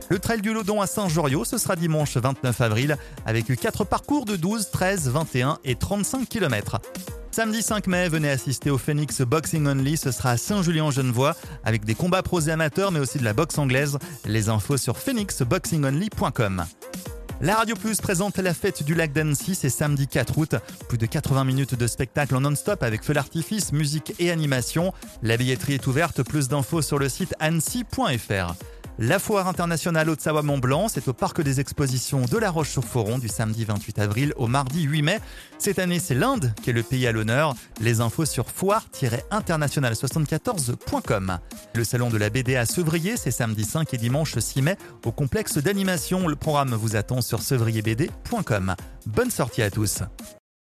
Le Trail du Lodon à Saint-Joriot, ce sera dimanche 29 avril avec 4 parcours de 12, 13, 21 et 35 km. Samedi 5 mai, venez assister au Phoenix Boxing Only, ce sera à Saint-Julien-en-Genevois avec des combats pros et amateurs mais aussi de la boxe anglaise. Les infos sur phoenixboxingonly.com. La Radio Plus présente la fête du lac d'Annecy, c'est samedi 4 août. Plus de 80 minutes de spectacle en non-stop avec feu d'artifice, musique et animation. La billetterie est ouverte, plus d'infos sur le site annecy.fr. La foire internationale Haute-Savoie-Mont-Blanc, c'est au parc des expositions de La Roche-sur-Foron du samedi 28 avril au mardi 8 mai. Cette année, c'est l'Inde qui est le pays à l'honneur. Les infos sur foire-international74.com. Le salon de la BD à Sevrier, c'est samedi 5 et dimanche 6 mai au complexe d'animation. Le programme vous attend sur sevrierbd.com. Bonne sortie à tous.